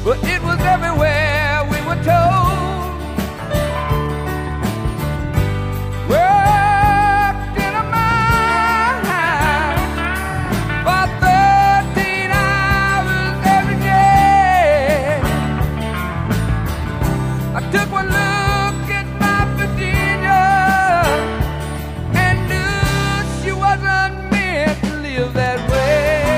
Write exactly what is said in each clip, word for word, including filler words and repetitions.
but it was everywhere we were told. Worked in a mine for thirteen hours every day. I took one look at my Virginia and knew she wasn't meant to live that way.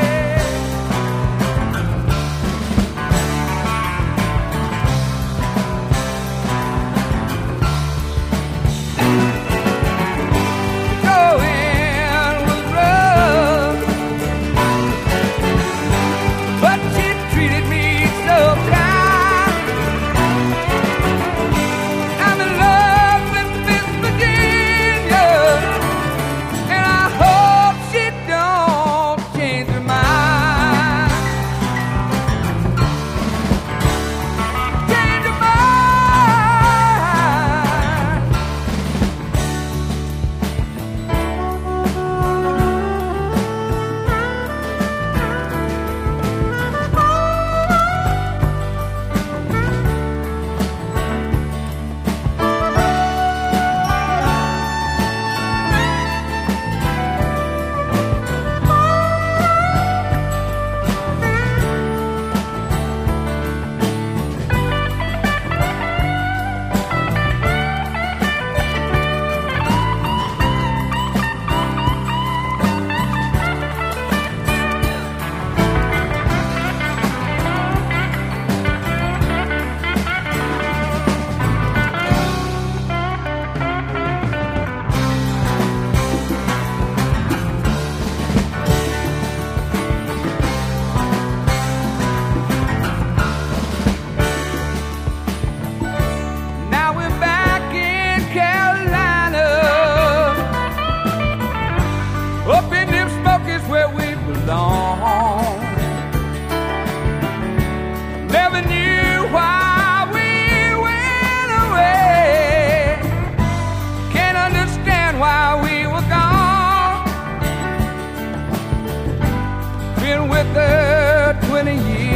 Never knew why we went away. Can't understand why we were gone. Been with her twenty years.